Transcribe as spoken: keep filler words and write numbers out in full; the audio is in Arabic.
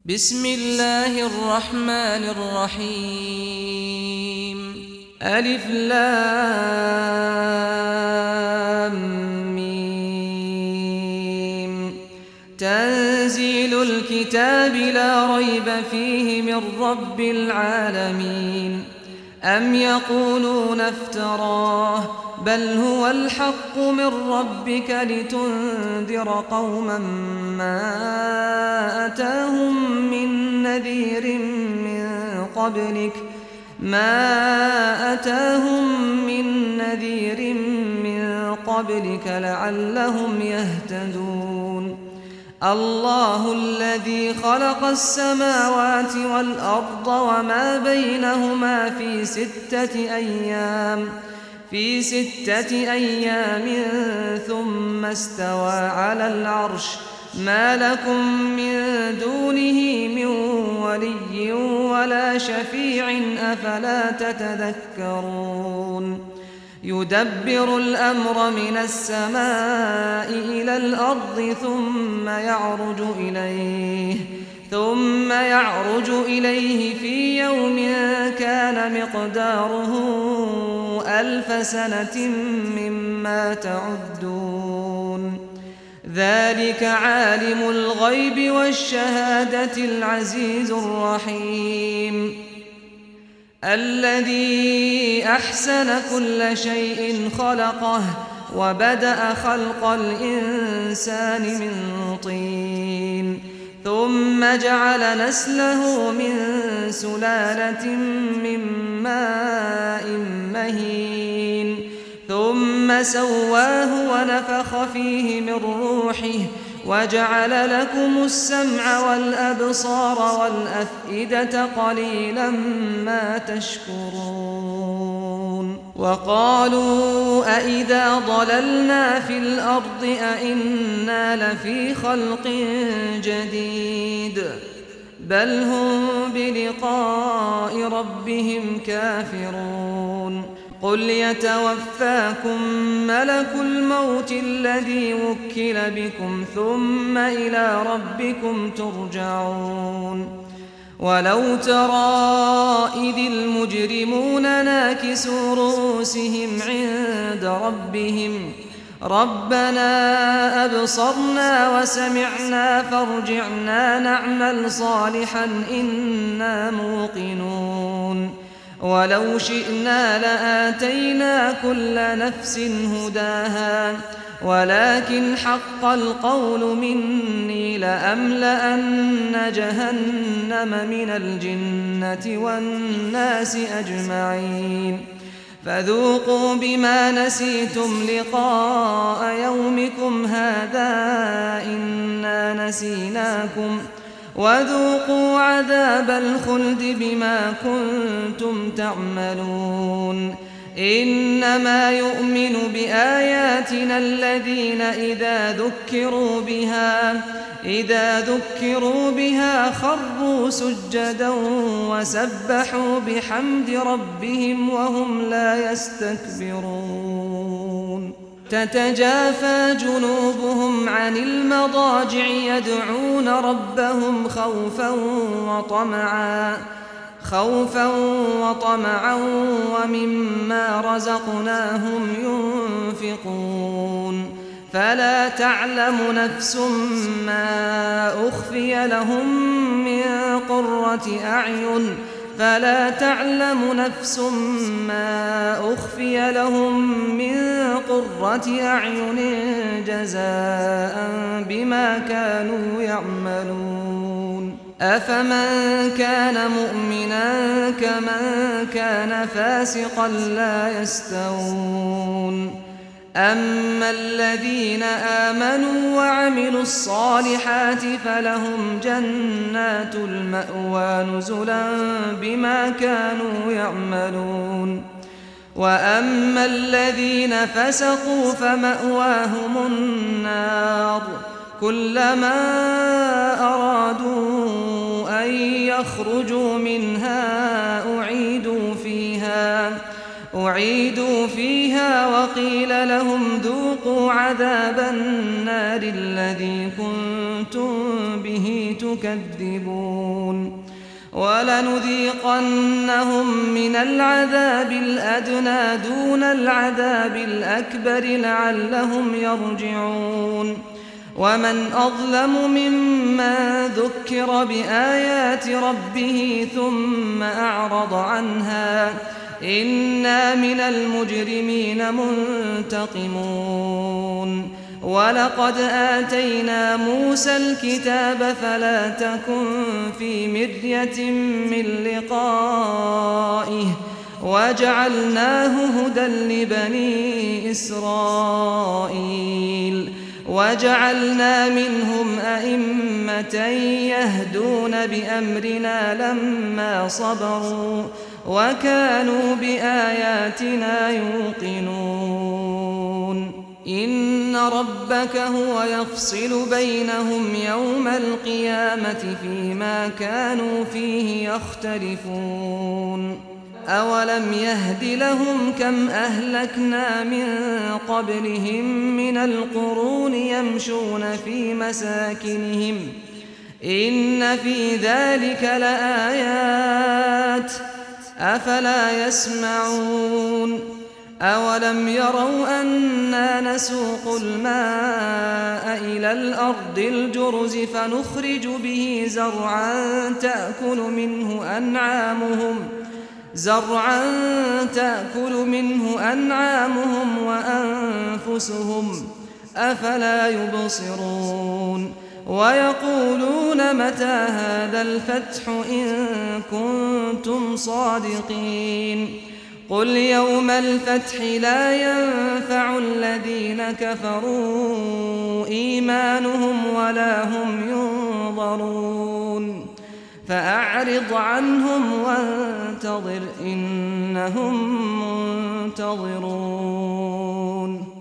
بسم الله الرحمن الرحيم ألف لام ميم تنزيل الكتاب لا ريب فيه من رب العالمين أم يقولون افتراه بل هو الحق من ربك لتنذر قوما ما أتاهم من نذير من قبلك ما أتاهم من نذير من قبلك لعلهم يهتدون الله الذي خلق السماوات والأرض وما بينهما في ستة أيام في ستة أيام ثم استوى على العرش ما لكم من دونه من ولي ولا شفيع أفلا تتذكرون يدبر الأمر من السماء إلى الأرض ثم يعرج إليه ثم يعرج إليه في يوم كان مقداره ألف سنة مما تعدون ذلك عالم الغيب والشهادة العزيز الرحيم الذي أحسن كل شيء خلقه وبدأ خلق الإنسان من طين ثم جعل نسله من سلالة من ماء مهين ثم سواه ونفخ فيه من روحه وجعل لكم السمع والأبصار والأفئدة قليلا ما تشكرون وقالوا أئذا ضللنا في الأرض أئنا لفي خلق جديد بل هم بلقاء ربهم كافرون قل يتوفاكم ملك الموت الذي وكل بكم ثم إلى ربكم ترجعون ولو ترى إذ المجرمون ناكسوا رؤوسهم عند ربهم ربنا أبصرنا وسمعنا فارجعنا نعمل صالحا إنا موقنون ولو شئنا لآتينا كل نفس هداها ولكن حق القول مني لأملأن جهنم من الجنة والناس أجمعين فذوقوا بما نسيتم لقاء يومكم هذا إنا نسيناكم وذوقوا عذاب الخلد بما كنتم تعملون إنما يؤمن بآياتنا الذين إذا ذكروا بها إذا ذكروا بها خروا سجدا وسبحوا بحمد ربهم وهم لا يستكبرون تتجافى جنوبهم عن المضاجع يدعون ربهم خوفا وطمعا خوفا وطمعا ومما رزقناهم ينفقون فلا تعلم نفس ما أخفي لهم من قرة أعين فلا تعلم نفس ما أخفي لهم من قرة أعين جزاء بما كانوا يعملون أفمن كان مؤمنا كمن كان فاسقا لا يستوون أما الذين آمنوا وعملوا الصالحات فلهم جنات المأوى نزلا بما كانوا يعملون وأما الذين فسقوا فمأواهم النار كلما أرادوا أن يخرجوا منها أعيدوا فيها أعيدوا فيها وقيل لهم ذوقوا عذاب النار الذي كنتم كنتم به تكذبون ولنذيقنهم من العذاب الأدنى دون العذاب الأكبر لعلهم يرجعون ومن أظلم ممن ذكر بآيات ربه ثم أعرض عنها إنا من المجرمين منتقمون ولقد آتينا موسى الكتاب فلا تكن في مرية من لقائه وجعلناه هدى لبني إسرائيل وجعلنا منهم أئمة يهدون بأمرنا لما صبروا وكانوا بآياتنا يوقنون إن ربك هو يفصل بينهم يوم القيامة فيما كانوا فيه يختلفون أولم يهد لهم كم أهلكنا من قبلهم من القرون يمشون في مساكنهم إن في ذلك لآيات أفلا يسمعون أولم يروا أنا نسوق الماء إلى الأرض الجرز فنخرج به زرعا تأكل منه أنعامهم زرعا تأكل منه أنعامهم وأنفسهم أفلا يبصرون ويقولون متى هذا الفتح إن كنتم صادقين قل يوم الفتح لا ينفع الذين كفروا إيمانهم ولا هم ينظرون فأعرض عنهم وانتظر إنهم منتظرون